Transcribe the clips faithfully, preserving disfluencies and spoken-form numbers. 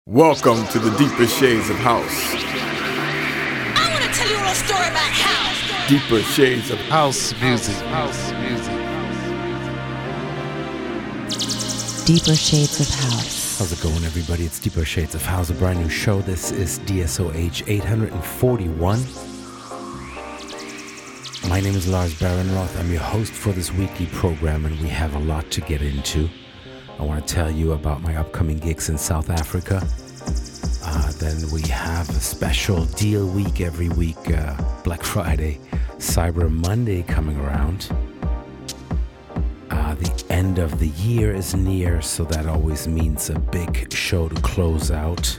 Welcome to the deeper shades of house. I want to tell you a little story about house. Deeper shades of House music. House music. Deeper Shades of House. How's it going, everybody? It's Deeper Shades of House, a brand new show. This is D S O H eight forty-one. My name is Lars Barenroth. I'm your host for this weekly program, and we have a lot to get into. I want to tell you about my upcoming gigs in South Africa. Uh, then we have a special deal week every week, uh, Black Friday, Cyber Monday coming around. Uh, the end of the year is near, so that always means a big show to close out.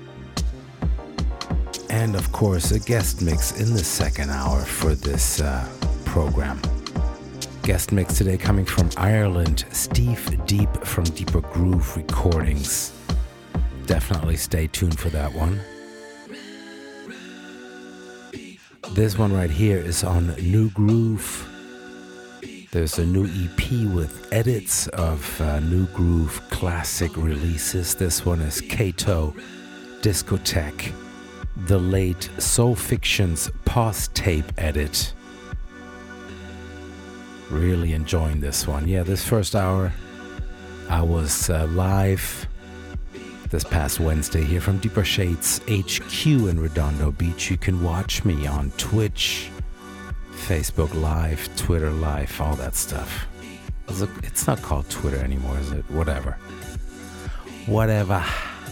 And of course, a guest mix in the second hour for this uh, program. Guest mix today coming from Ireland, Steve Deep from Deeper Groove Recordings. Definitely stay tuned for that one. This one right here is on New Groove. There's a new E P with edits of uh, New Groove classic releases. This one is Kato Discotheque, the late Soul Fiction's Pause Tape edit. Really enjoying this one. Yeah, this first hour I was uh, live this past Wednesday here from Deeper Shades H Q in Redondo Beach. You can watch me on Twitch, Facebook Live, Twitter Live, all that stuff. It's not called Twitter anymore, is it? Whatever. Whatever.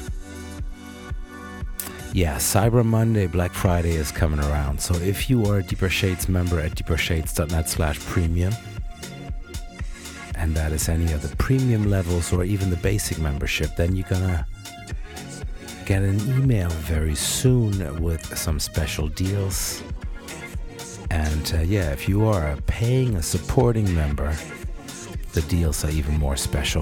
Yeah, Cyber Monday, Black Friday is coming around. So if you are a Deeper Shades member at deepershades.net slash premium, and that is any of the premium levels or even the basic membership, then you're gonna get an email very soon with some special deals. And uh, yeah, if you are a paying, a supporting member, the deals are even more special.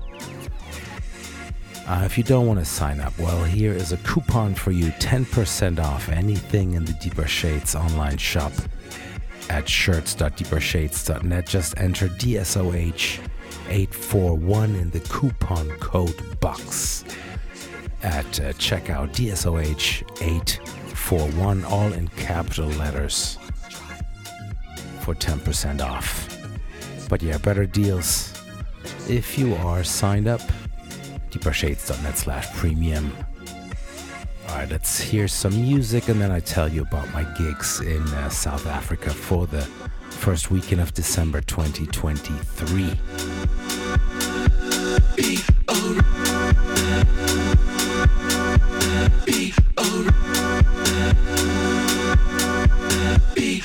Uh, if you don't want to sign up, well, here is a coupon for you, ten percent off anything in the Deeper Shades online shop at shirts dot deeper shades dot net. Just enter D S O H eight forty-one in the coupon code box at uh, checkout. D S O H eight forty-one, all in capital letters, for ten percent off. But yeah, better deals if you are signed up. deepershades.net slash premium. Alright, let's hear some music and then I tell you about my gigs in uh, South Africa for the first weekend of December twenty twenty-three. Be Be Be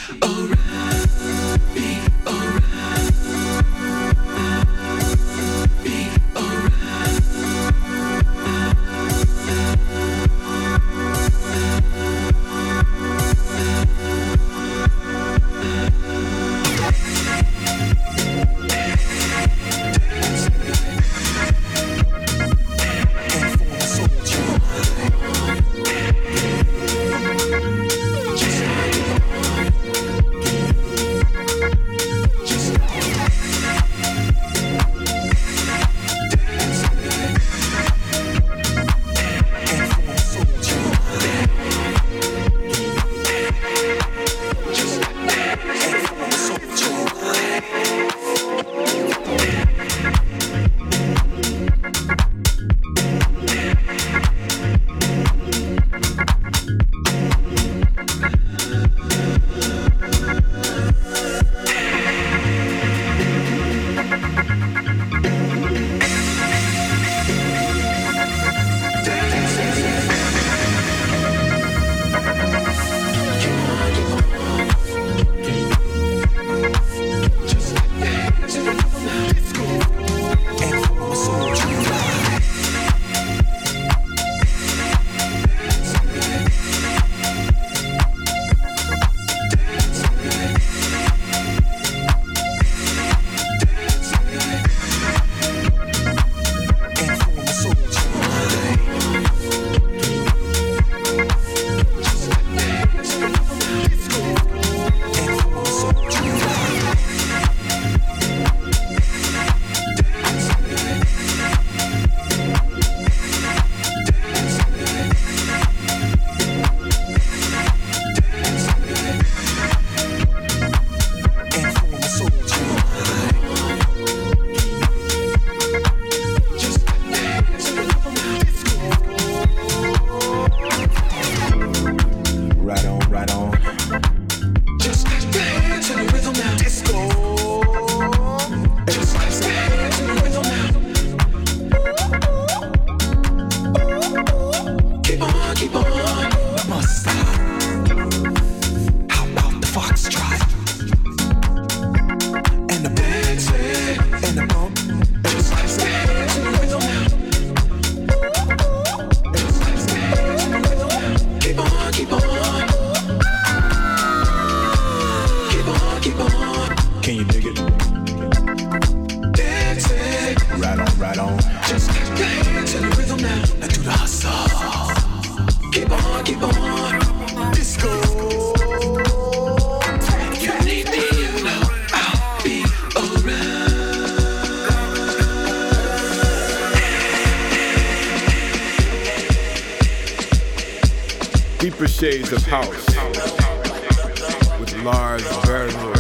Deeper Shades of House with Lars Vernoy.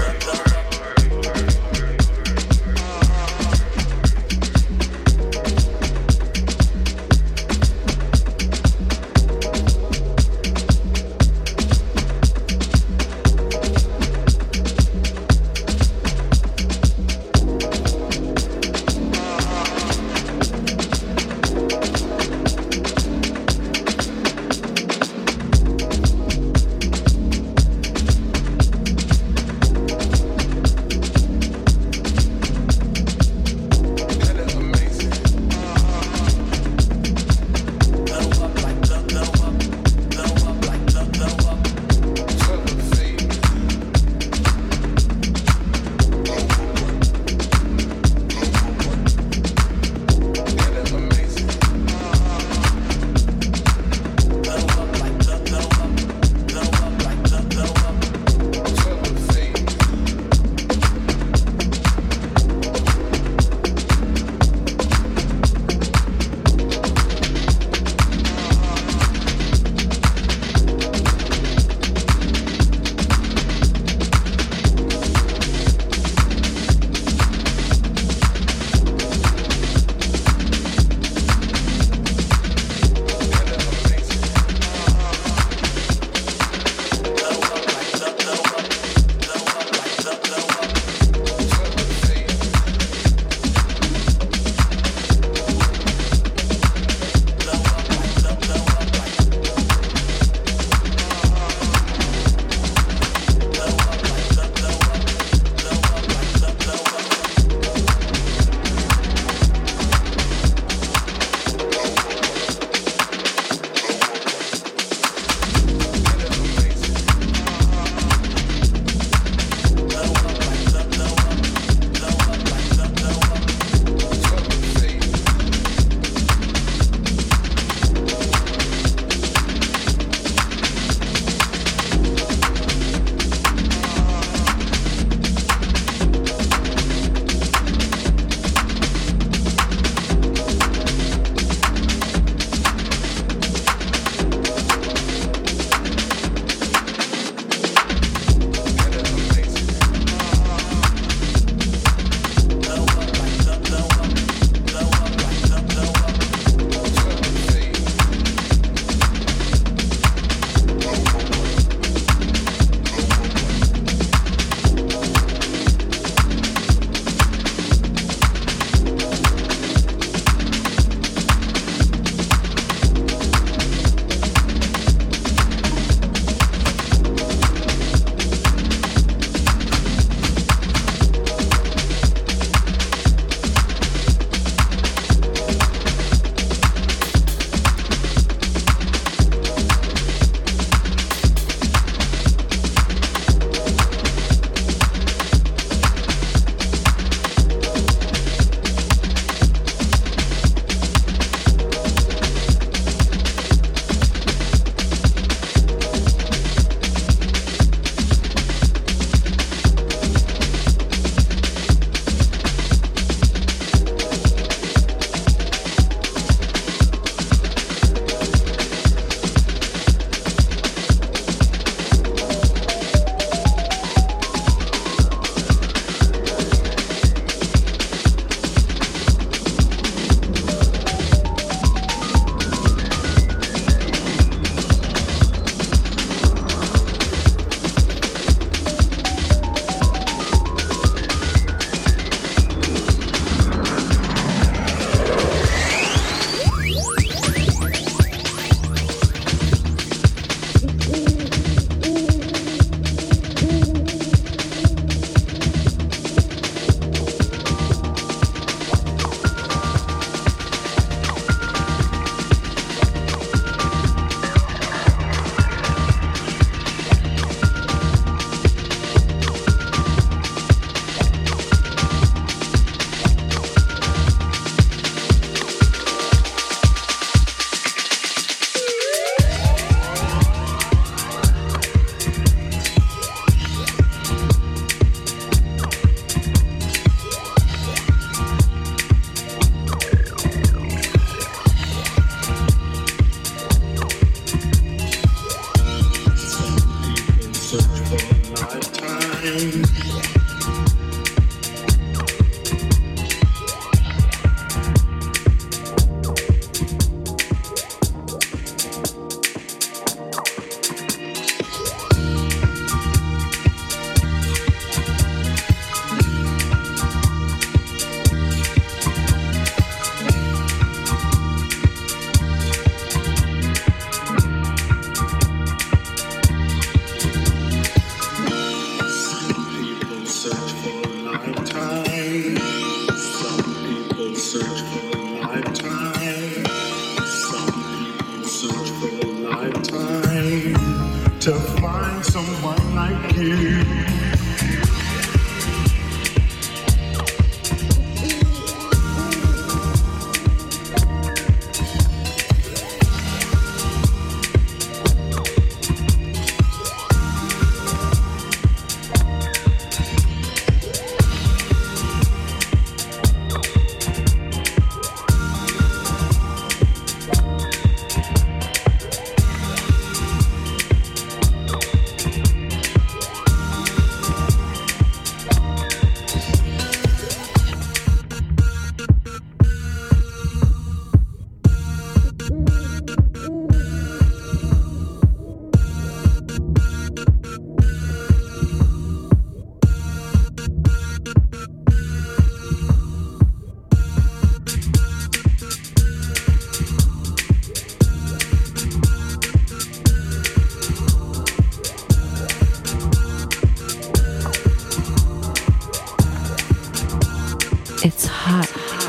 It's hot.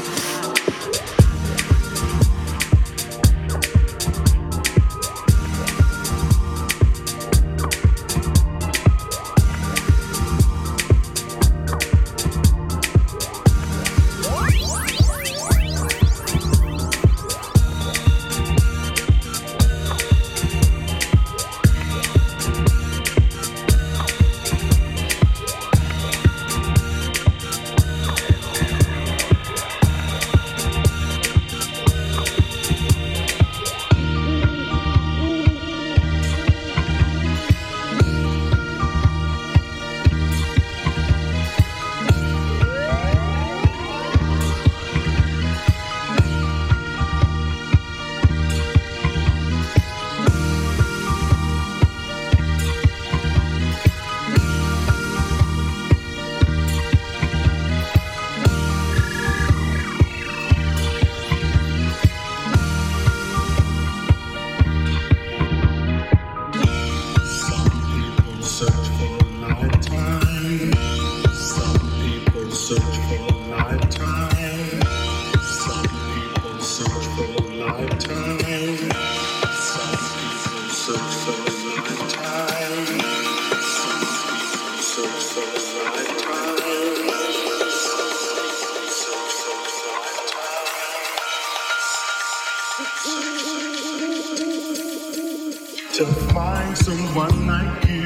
To find someone like you.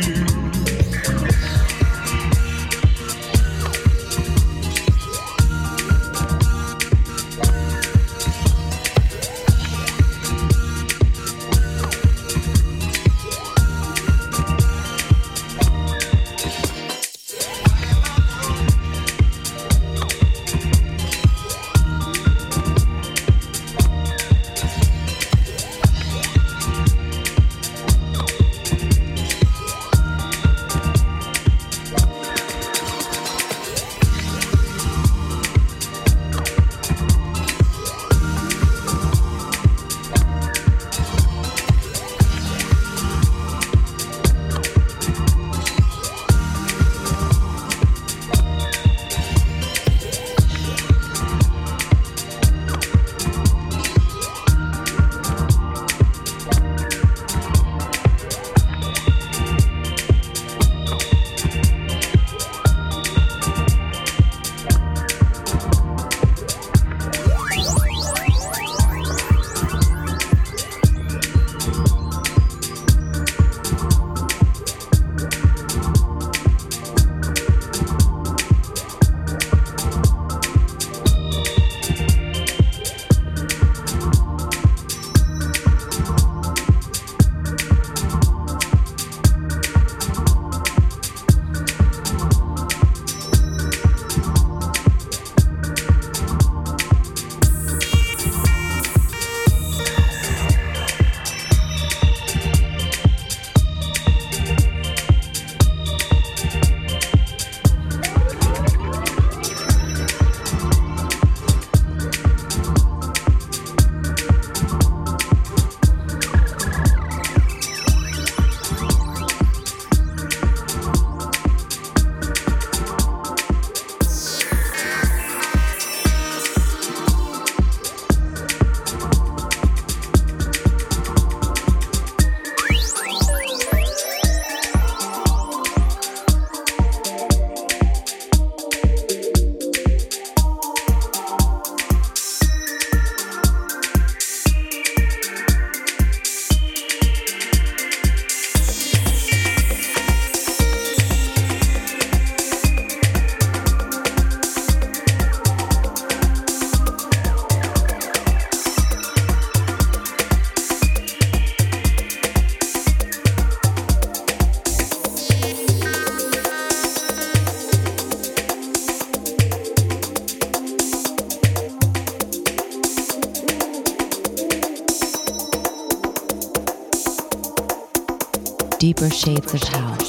Deeper Shades of House.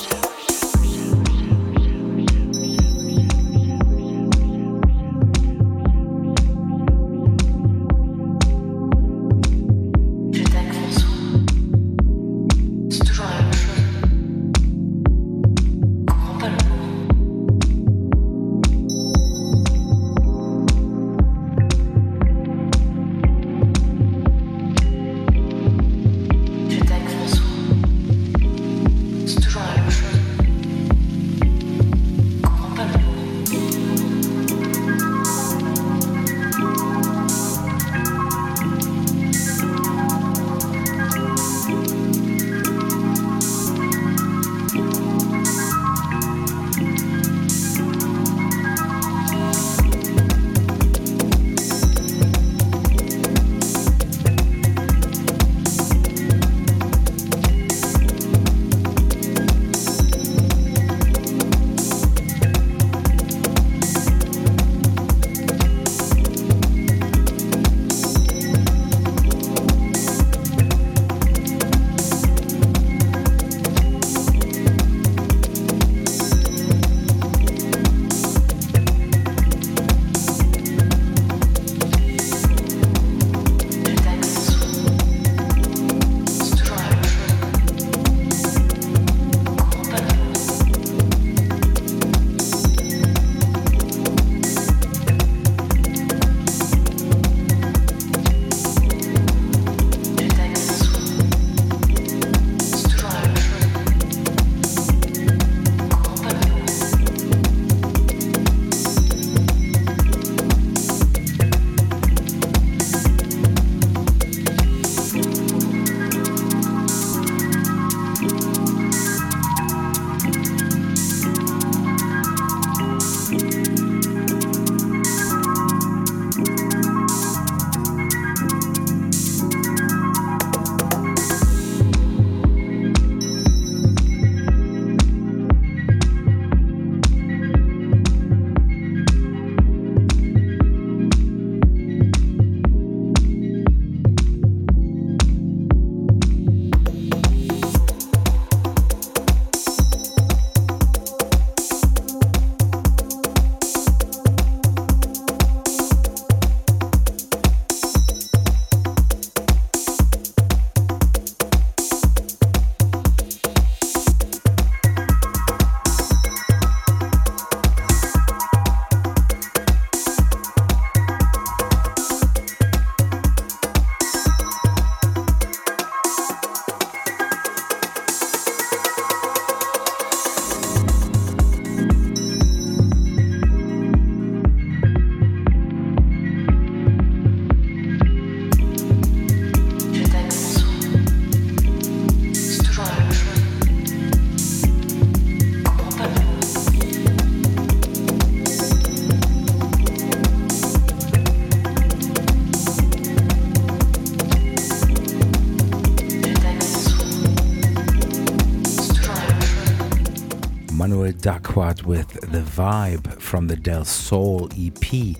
Dakwat with The Vibe from the Del Sol E P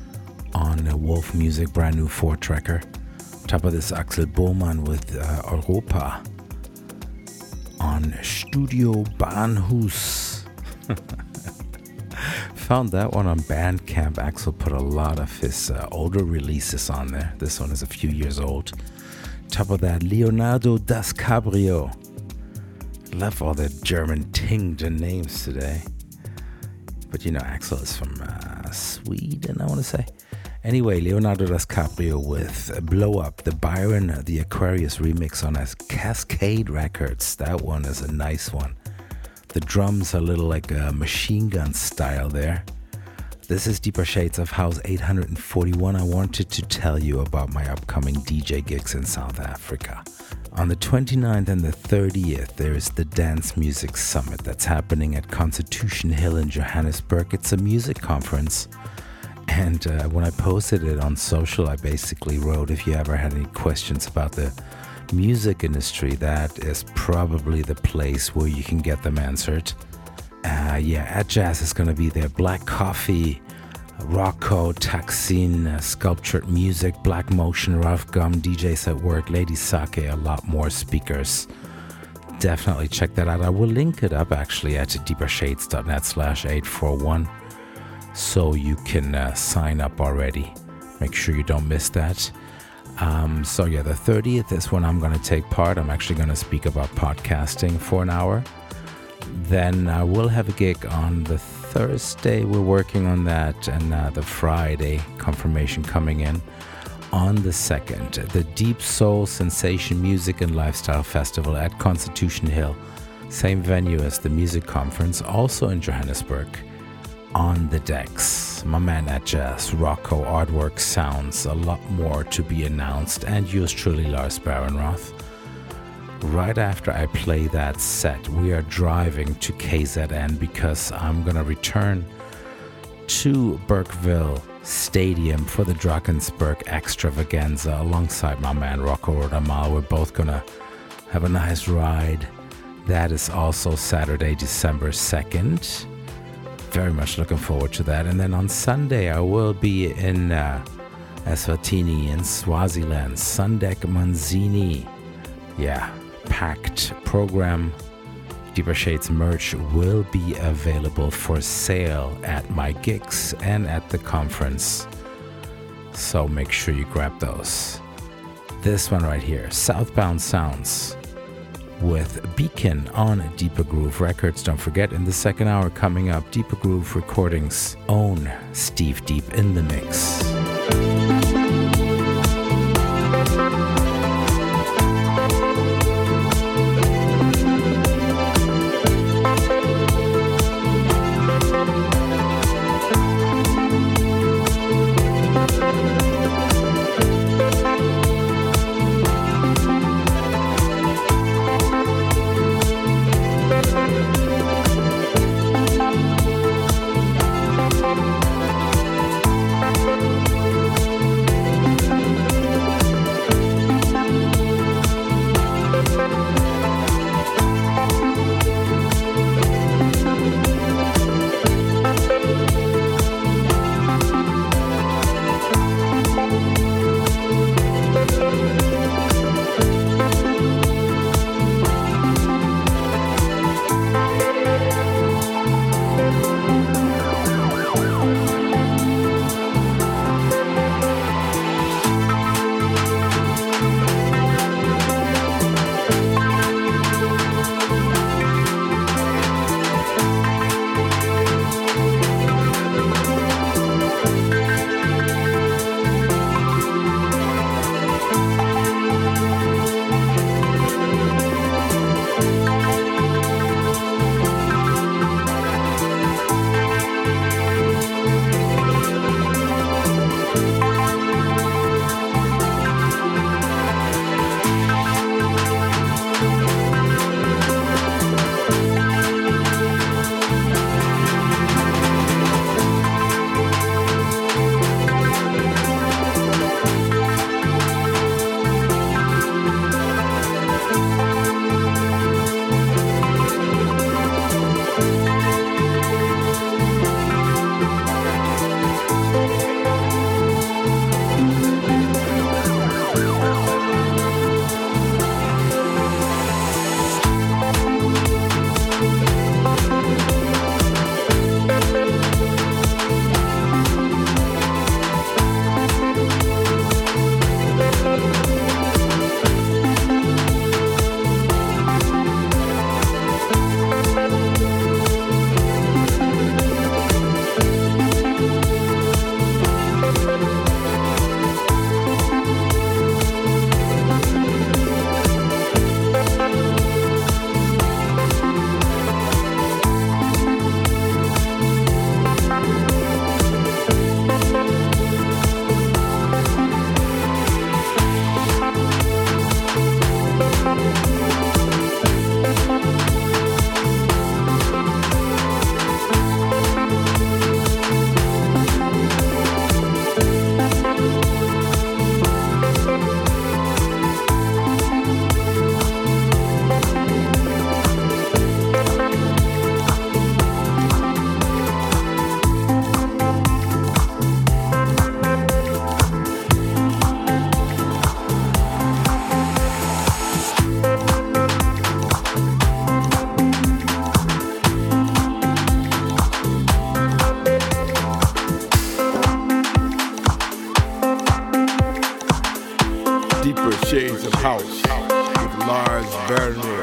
on Wolf Music, brand new four tracker. Top of this, Axel Bohmann with uh, Europa on Studio Bahnhus. Found that one on Bandcamp. Axel put a lot of his uh, older releases on there. This one is a few years old. Top of that, Leonardo Das Cabrio. Love all the German tinged names today. But you know, Axel is from uh, Sweden, I want to say. Anyway, Leonardo Das Cabrio with Blow Up, the Byron, the Aquarius remix on his Cascade Records. That one is a nice one. The drums are a little like a machine gun style there. This is Deeper Shades of House eight hundred forty-one. I wanted to tell you about my upcoming D J gigs in South Africa. On the twenty-ninth and the thirtieth, there is the Dance Music Summit that's happening at Constitution Hill in Johannesburg. It's a music conference. And uh, when I posted it on social, I basically wrote, if you ever had any questions about the music industry, that is probably the place where you can get them answered. Uh, yeah, Atjazz is going to be there. Black Coffee, Rocco, Taksin, uh, Sculptured Music, Black Motion, Ralph Gum, D Js at Work, Lady Sake, a lot more speakers. definitely check that out. I will link it up actually at deepershades.net slash 841 so you can uh, sign up already. Make sure you don't miss that. Um, so yeah, the thirtieth is when I'm going to take part. I'm actually going to speak about podcasting for an hour. Then I will have a gig on the Thursday. We're working on that. And uh, the Friday, confirmation coming in. On the second, the Deep Soul Sensation Music and Lifestyle Festival at Constitution Hill. Same venue as the music conference, also in Johannesburg. On the decks, my man at Jazz, Rocco, Artwork Sounds, a lot more to be announced, and yours truly, Lars Barenroth. Right after I play that set, we are driving to K Z N because I'm gonna return to Burkeville Stadium for the Drakensberg Extravaganza alongside my man Rocco Rodamal. We're both gonna have a nice ride. That is also Saturday, December second. Very much looking forward to that. And then on Sunday, I will be in uh, Eswatini in Swaziland. Sundek Manzini. Yeah, packed program. Deeper Shades merch will be available for sale at my gigs and at the conference. So make sure you grab those. This one right here, Southbound Sounds, with Beacon on Deeper Groove Records. Don't forget, in the second hour coming up, Deeper Groove Recordings' own Steve Deep in the mix. House with Lars Bernier.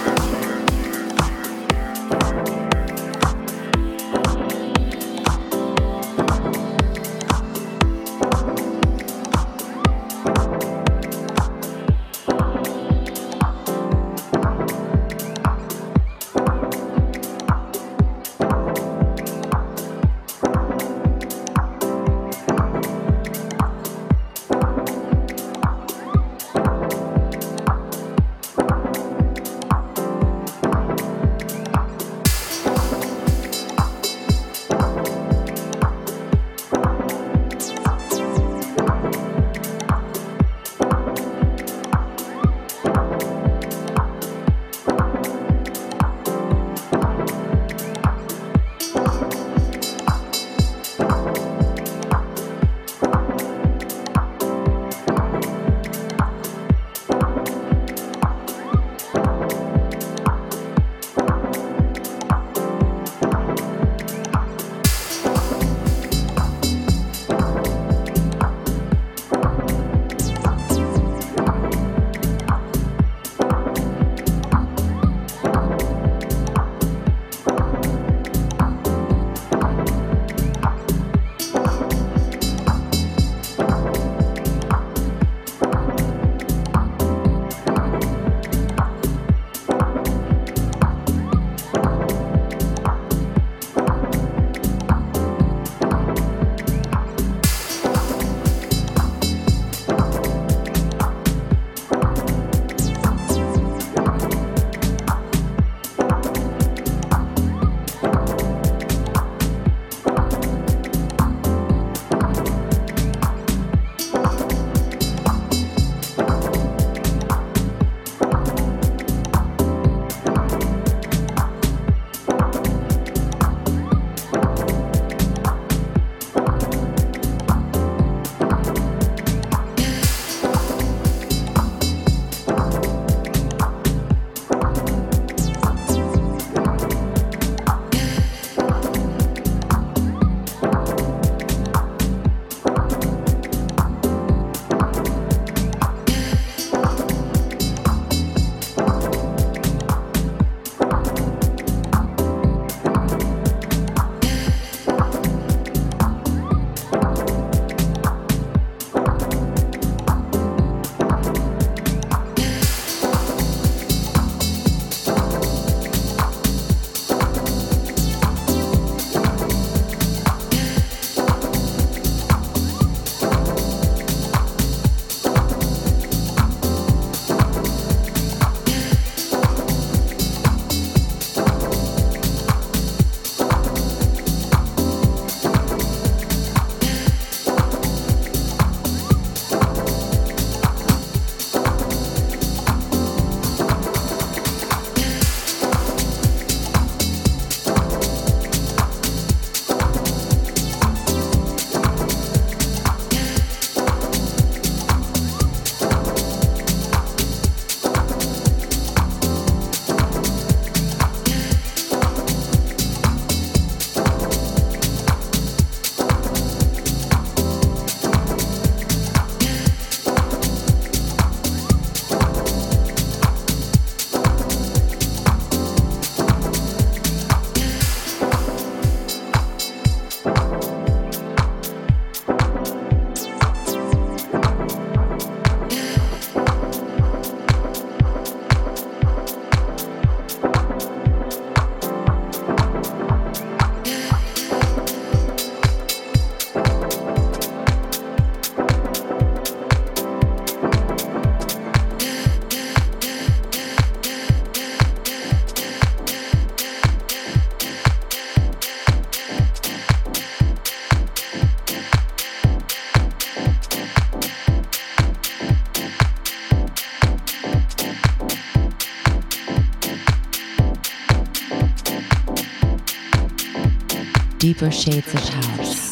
Deeper shades of house.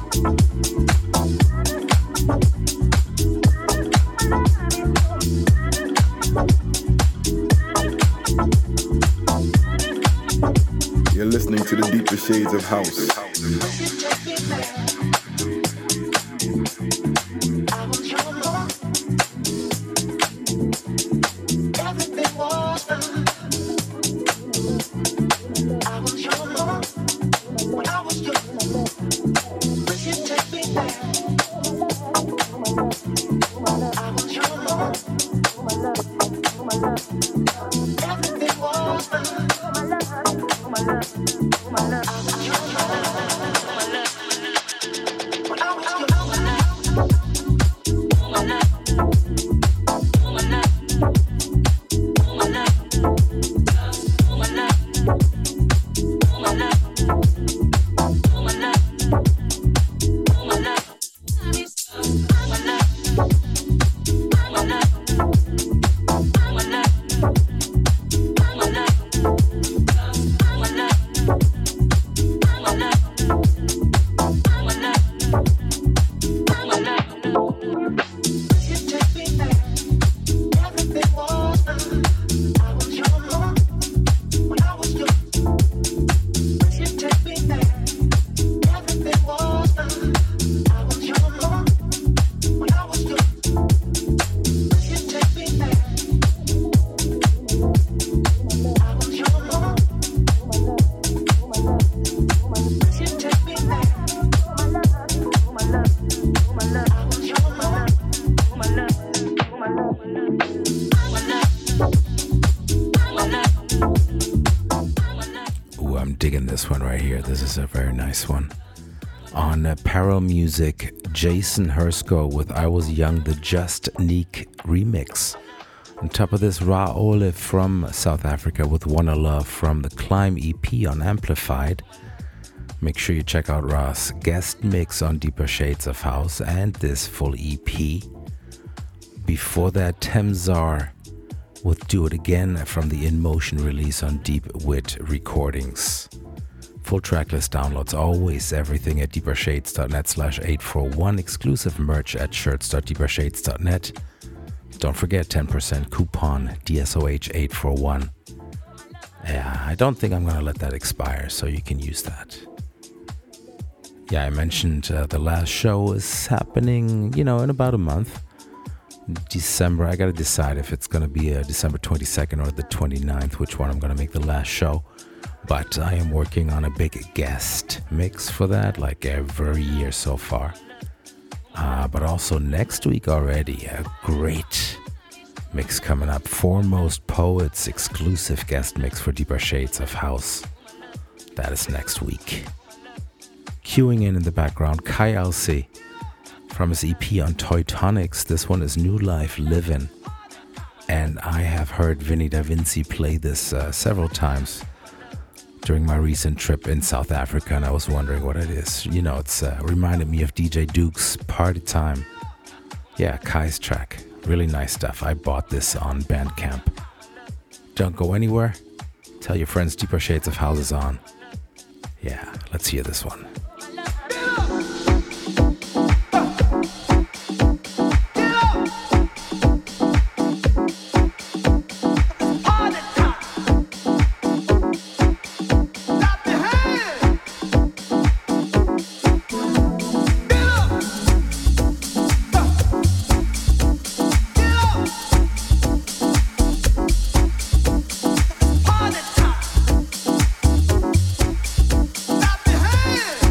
You're listening to the deeper shades of house. This is a very nice one. On uh, Paro Music, Jason Hersko with I Was Young, the Just Neek remix. On top of this, Ra Olive from South Africa with Wanna Love from the Climb E P on Amplified. Make sure you check out Ra's guest mix on Deeper Shades of House and this full E P. Before that, Temzar with Do It Again from the In Motion release on Deep Wit Recordings. Full tracklist downloads always everything at deepershades.net slash 841. Exclusive merch at shirts.deepershades dot net. Don't forget ten percent coupon D S O H eight four one. Yeah, I don't think I'm going to let that expire, so you can use that. Yeah, I mentioned uh, the last show is happening, you know, in about a month. December, I got to decide if it's going to be uh, December twenty-second or the twenty-ninth, which one I'm going to make the last show. But I am working on a big guest mix for that, like every year so far. Uh, but also next week already, a great mix coming up. Foremost Poets exclusive guest mix for Deeper Shades of House. That is next week. Queuing in in the background, Kai Alcé from his E P on Toy Tonics. This one is New Life Livin'. And I have heard Vinny Da Vinci play this uh, several times during my recent trip in South Africa, and I was wondering what it is. You know, it's uh, reminded me of D J Duke's Party Time. Yeah, Kai's track. Really nice stuff. I bought this on Bandcamp. Don't go anywhere. Tell your friends Deeper Shades of House is on. Yeah, let's hear this one. Stop your hands!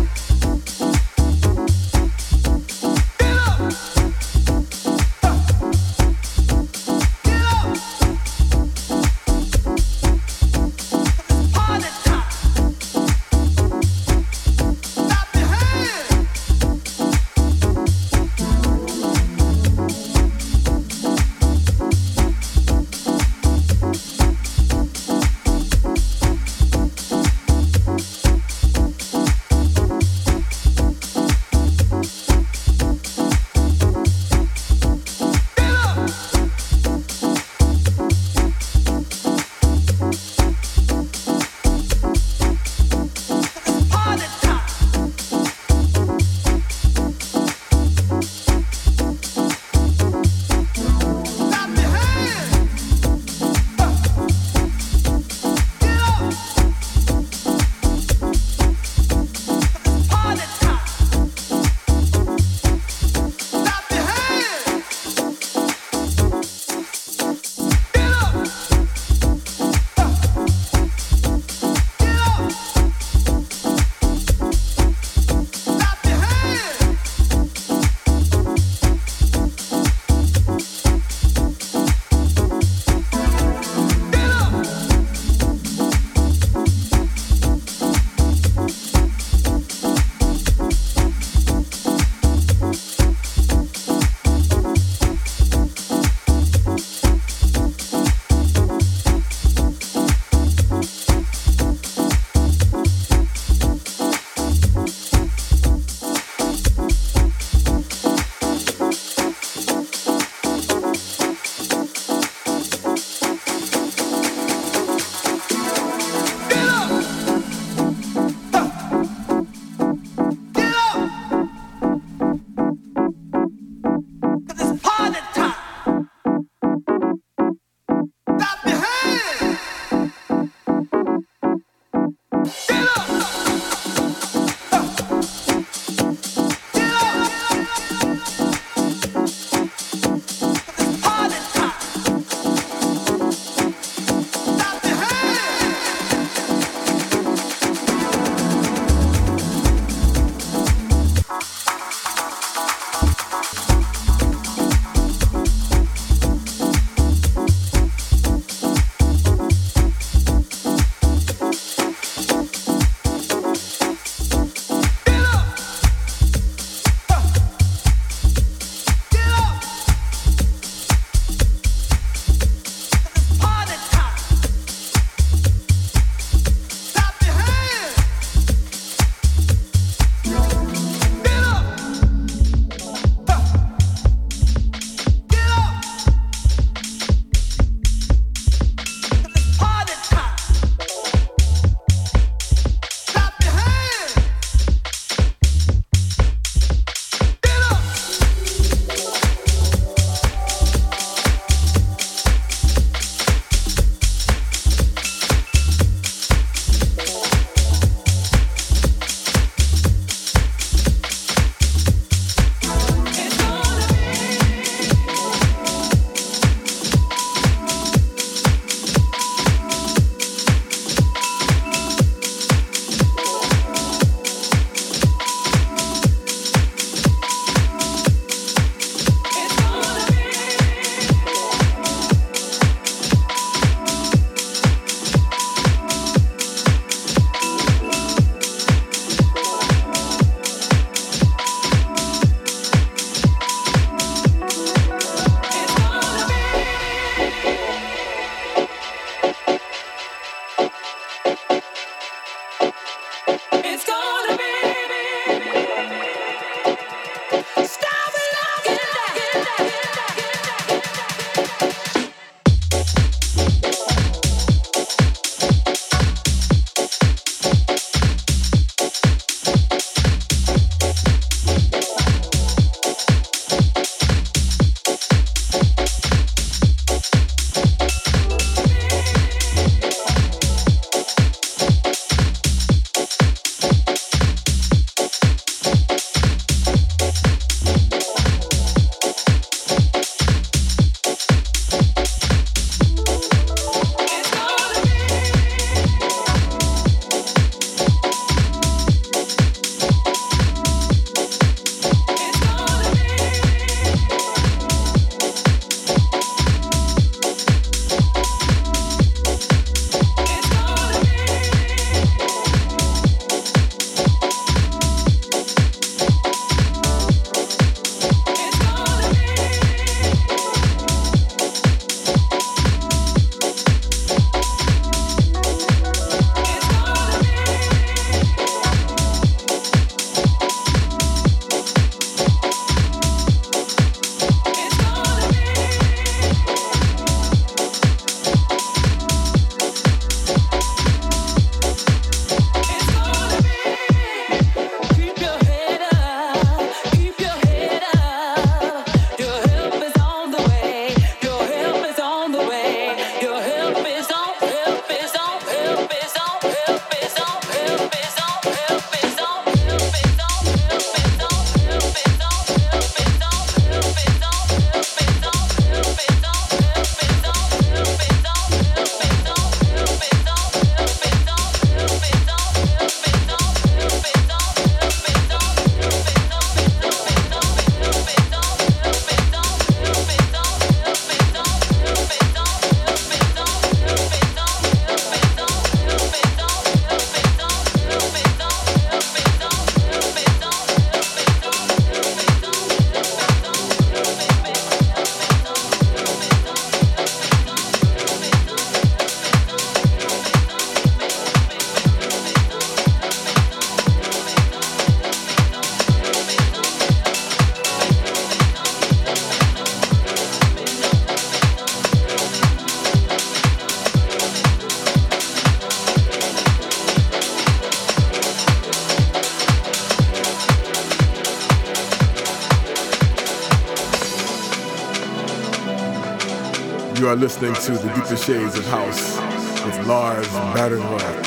You are listening to The Deeper Shades of House with Lars Badenroth.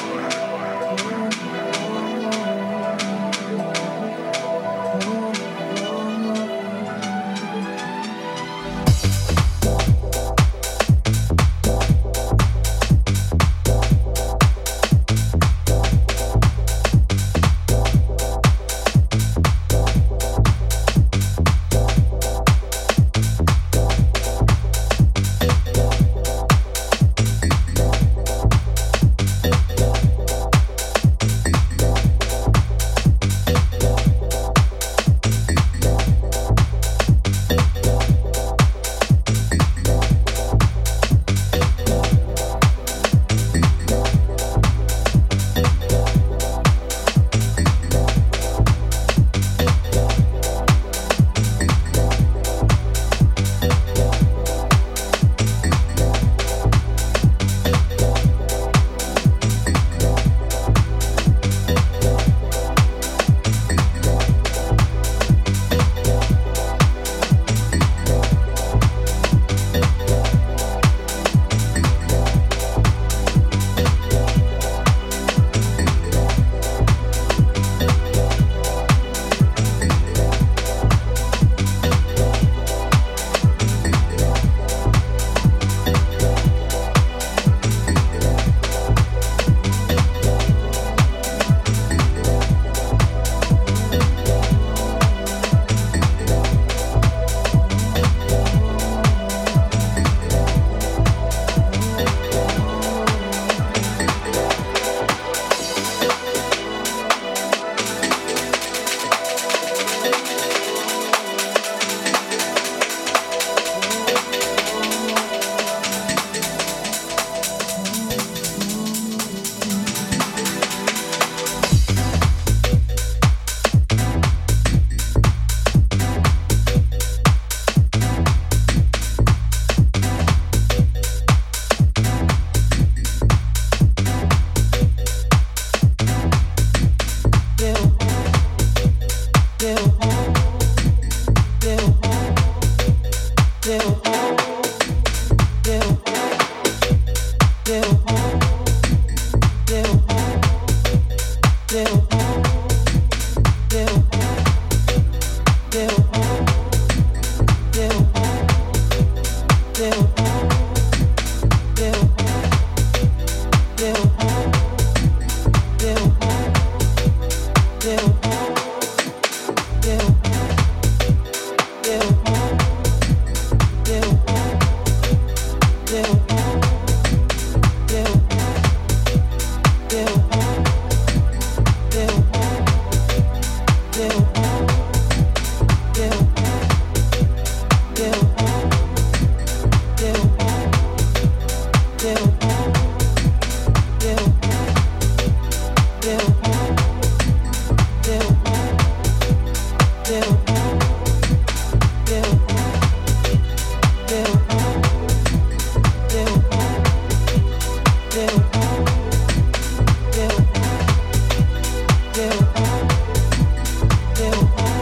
Yeah.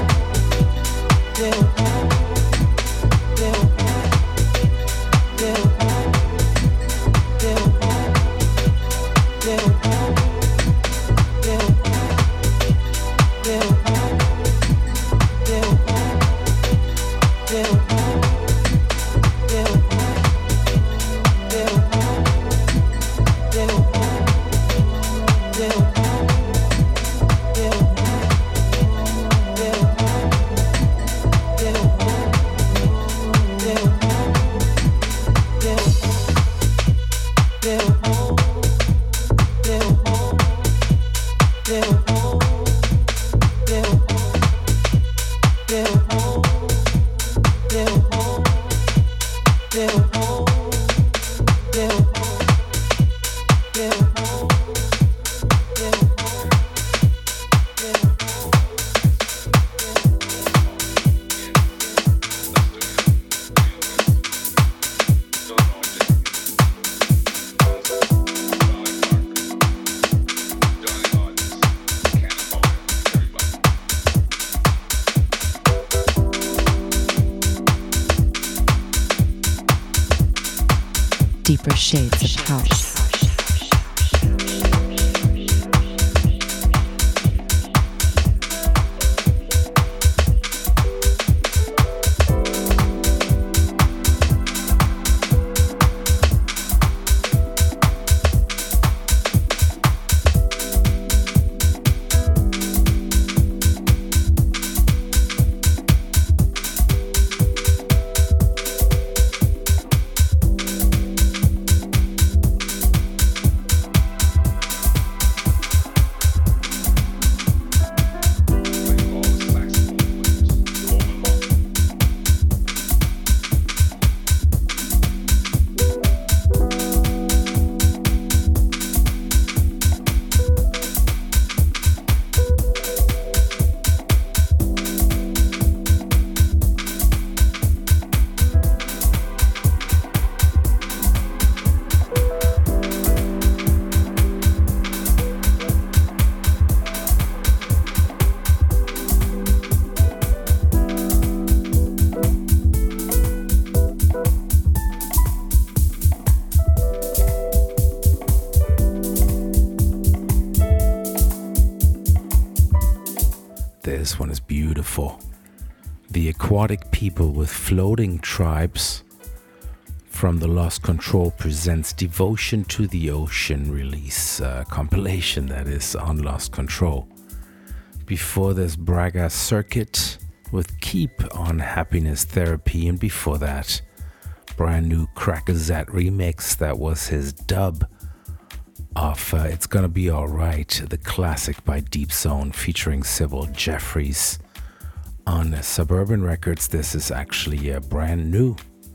Deeper Shades of House. This one is beautiful. The Aquatic People with Floating Tribes from the Lost Control presents Devotion to the Ocean release uh, compilation that is on Lost Control. Before this, Braga Circuit with Keep on Happiness Therapy, and before that, brand new Crackazette remix that was his dub of uh, It's Gonna Be Alright, the classic by Deep Zone featuring Sybil Jeffries on uh, Suburban Records. This is actually uh, brand new.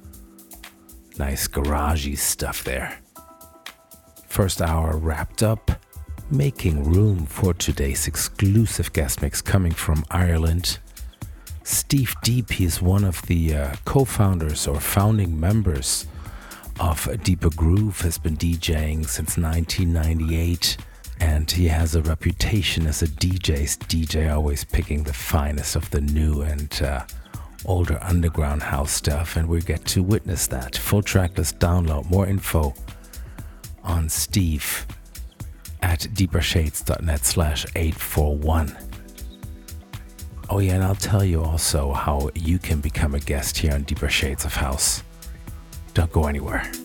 Nice garagey stuff there. First hour wrapped up, making room for today's exclusive guest mix coming from Ireland. Steve Deep, he's one of the uh, co-founders or founding members of Deeper Groove, has been DJing since nineteen ninety-eight, and he has a reputation as a D J's D J, always picking the finest of the new and uh, older underground house stuff, and we get to witness that. Full tracklist download, more info on Steve at deepershades.net slash 841. Oh yeah, and I'll tell you also how you can become a guest here on Deeper Shades of House. Don't go anywhere.